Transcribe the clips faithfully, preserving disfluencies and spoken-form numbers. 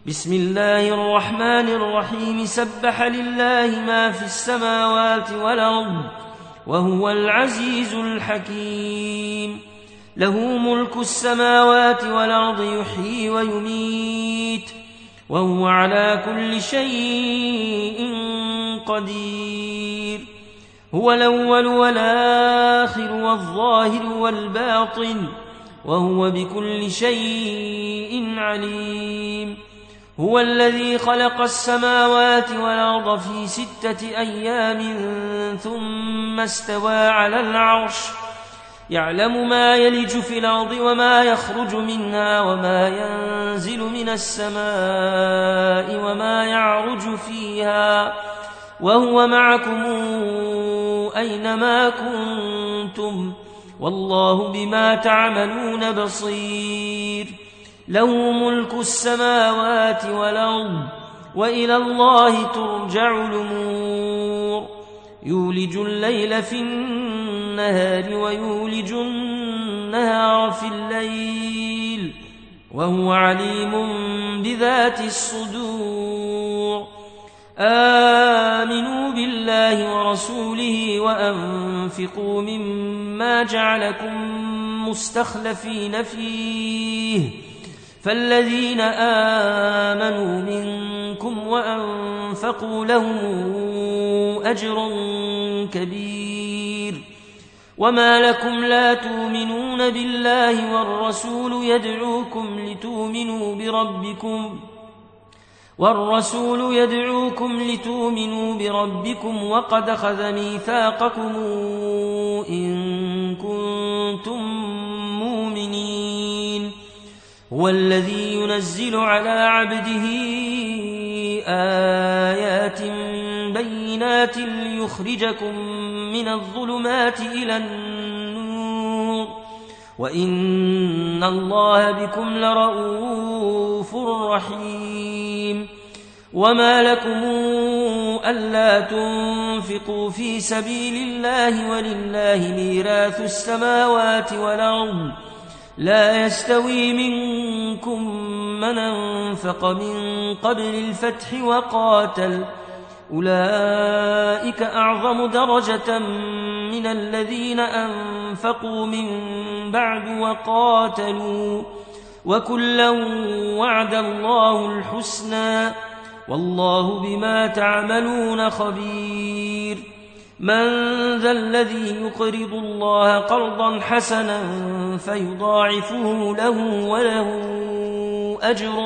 بسم الله الرحمن الرحيم سبح لله ما في السماوات والأرض وهو العزيز الحكيم له ملك السماوات والأرض يحيي ويميت وهو على كل شيء قدير هو الأول والآخر والظاهر والباطن وهو بكل شيء عليم هو الذي خلق السماوات والأرض في ستة أيام ثم استوى على العرش يعلم ما يلج في الأرض وما يخرج منها وما ينزل من السماء وما يعرج فيها وهو معكم أينما كنتم والله بما تعملون بصير له ملك السماوات والأرض وإلى الله ترجع الأمور يولج الليل في النهار ويولج النهار في الليل وهو عليم بذات الصدور آمنوا بالله ورسوله وأنفقوا مما جعلكم مستخلفين فيه فالذين آمنوا منكم وأنفقوا لهم أجر كبير وما لكم لا تؤمنون بالله والرسول يدعوكم لتؤمنوا بربكم والرسول يدعوكم لتؤمنوا بربكم وقد أخذ ميثاقكم إن كنتم مؤمنين هو الذي ينزل على عبده آيات بينات ليخرجكم من الظلمات إلى النور وإن الله بكم لرؤوف رحيم وما لكم ألا تنفقوا في سبيل الله ولله ميراث السماوات والأرض لا يستوي منكم من أنفق من قبل الفتح وقاتل أولئك أعظم درجة من الذين أنفقوا من بعد وقاتلوا وكلا وعد الله الحسنى والله بما تعملون خبير من ذا الذي يقرض الله قرضا حسنا فيضاعفه له وله أجر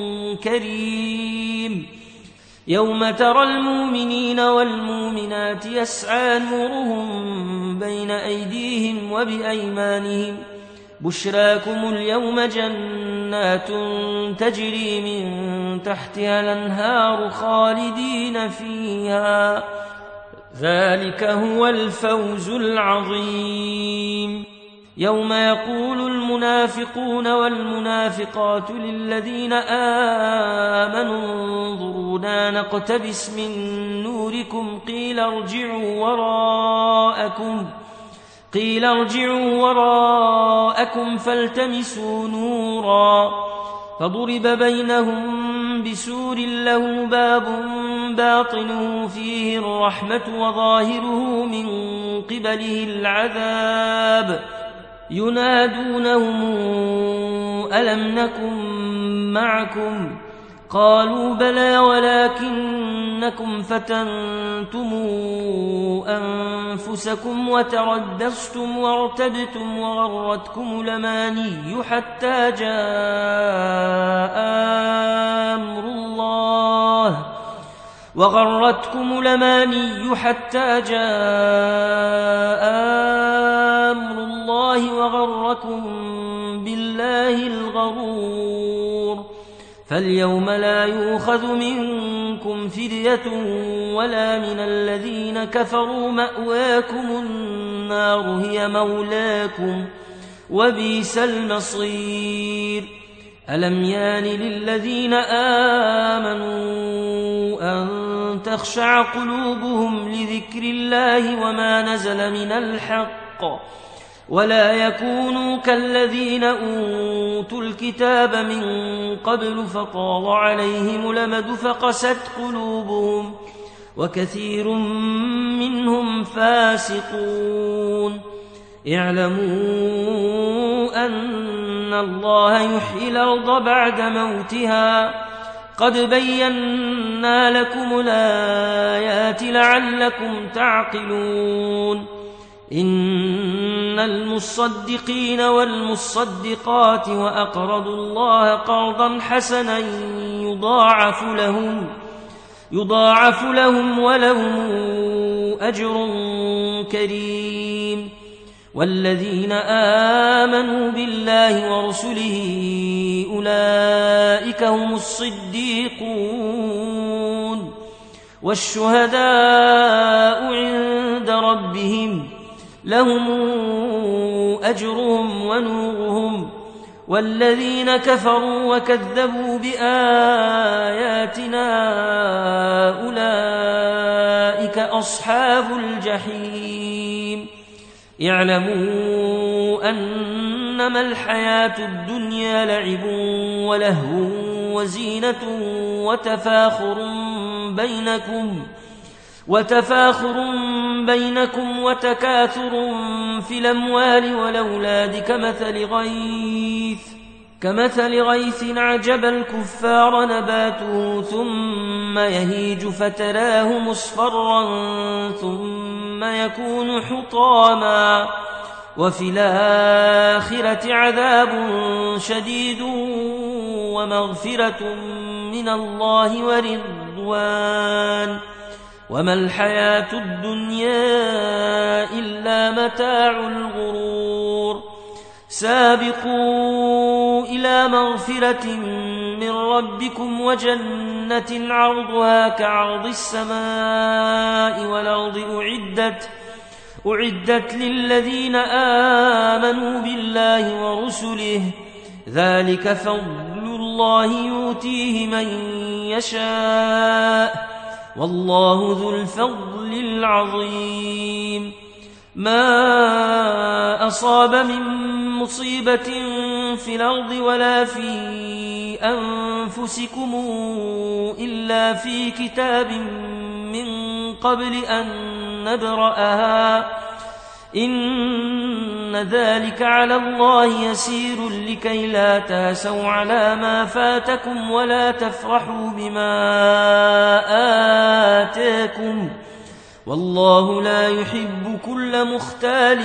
كريم يوم ترى المؤمنين والمؤمنات يسعى نورهم بين أيديهم وبأيمانهم بشراكم اليوم جنات تجري من تحتها الأنهار خالدين فيها ذلك هو الفوز العظيم يوم يقول المنافقون والمنافقات للذين آمنوا انظرونا نقتبس من نوركم قيل ارجعوا وراءكم قيل ارجعوا وراءكم فالتمسوا نورا فضرب بينهم بسور له باب باطنه فيه الرحمة وظاهره من قبله العذاب ينادونهم ألم نكن معكم قالوا بلى ولكنكم فتنتم أنفسكم وتردستم وارتبتم وغرتكم الأماني حتى جاء أمر الله وغرتكم الأماني حتى جاء أمر الله وغركم بالله الغرور فاليوم لا يؤخذ منكم فدية ولا من الذين كفروا مأواكم النار هي مولاكم وبئس المصير ألم يان للذين آمنوا أن تخشع قلوبهم لذكر الله وما نزل من الحق ولا يكونوا كالذين أوتوا الكتاب من قبل فطال عليهم الأمد فقست قلوبهم وكثير منهم فاسقون اعلموا أن الله يحيي الأرض بعد موتها قد بينا لكم الآيات لعلكم تعقلون إن المصدقين والمصدقات وأقرضوا الله قرضا حسنا يضاعف لهم يضاعف لهم ولهم أجر كريم والذين آمنوا بالله ورسله أولئك هم الصديقون والشهداء عند ربهم لهم أجرهم ونورهم والذين كفروا وكذبوا بآياتنا أولئك أصحاب الجحيم اعلموا أنما الحياة الدنيا لعب ولهو وزينة وتفاخر بينكم وتفاخر بينكم وتكاثر في الأموال والأولاد كمثل غيث كمثل غيث أعجب الكفار نباته ثم يهيج فتراه مصفرا ثم يكون حطاما وفي الآخرة عذاب شديد ومغفرة من الله ورضوان وما الحياة الدنيا إلا متاع الغرور سابقوا إلى مغفرة من ربكم وجنة عرضها كعرض السماء والأرض أعدت أعدت للذين آمنوا بالله ورسله ذلك فضل الله يؤتيه من يشاء والله ذو الفضل العظيم ما أصاب من مصيبة في الأرض ولا في أنفسكم إلا في كتاب من قبل أن نبرأها إن ذلك على الله يسير لكي لا تاسوا على ما فاتكم ولا تفرحوا بما آتاكم والله لا يحب كل مختال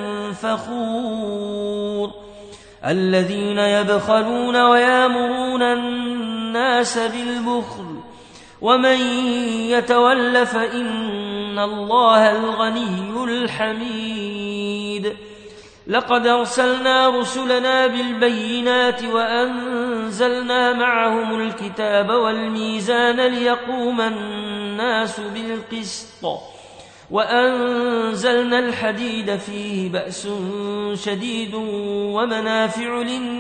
فخور الذين يبخلون ويامرون الناس بالبخل ومن يتول فإن الله الغني الحميد لقد أرسلنا رسلنا بالبينات وأنزلنا معهم الكتاب والميزان ليقوم الناس بالقسط وأنزلنا الحديد فيه بأس شديد ومنافع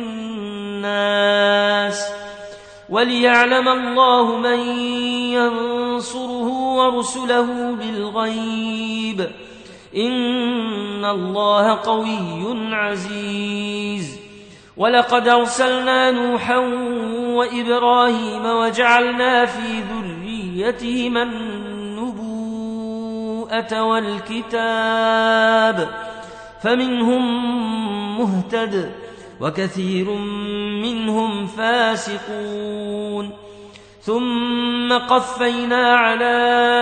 للناس وليعلم الله من ينصره ورسله بالغيب إن الله قوي عزيز ولقد أرسلنا نوحا وإبراهيم وجعلنا في ذريتهما النبوءة والكتاب فمنهم مهتد وكثير منهم فاسقون ثم قفينا على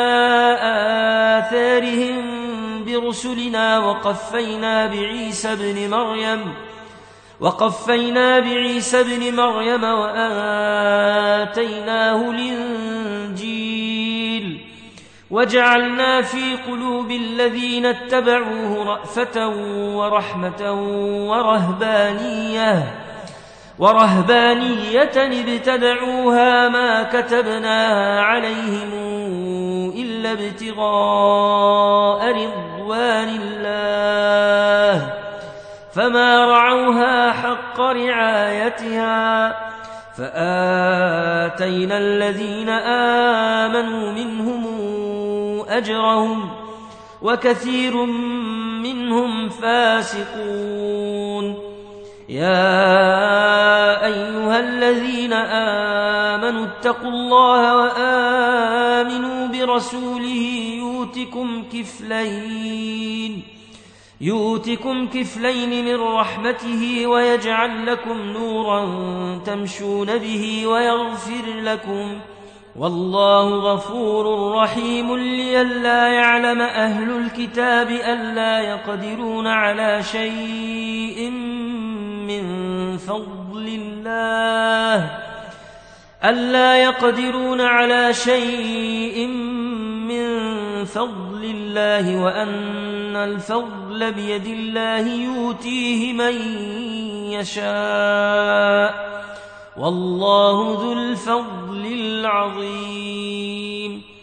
آثارهم برسلنا وقفينا بعيسى ابن مريم وقفينا بعيسى ابن مريم وآتيناه الإنجيل وجعلنا في قلوب الذين اتبعوه رأفة ورحمة ورهبانية ورهبانية ابتدعوها ما كتبناها عليهم إلا ابتغاء رضوان الله فما رعوها حق رعايتها فآتينا الذين آمنوا منهم أجرهم وكثير منهم فاسقون. يا أيها الذين آمنوا اتقوا الله وآمنوا برسوله يؤتكم كفلين يؤتكم كفلين من رحمته ويجعل لكم نورا تمشون به ويغفر لكم والله غفور رحيم. لئلا يعلم أهل الكتاب ألا يقدرون على شيء من فضل الله ألا يقدرون على شيء من فضل الله وأن الفضل بيد الله يؤتيه من يشاء والله ذو الفضل العظيم.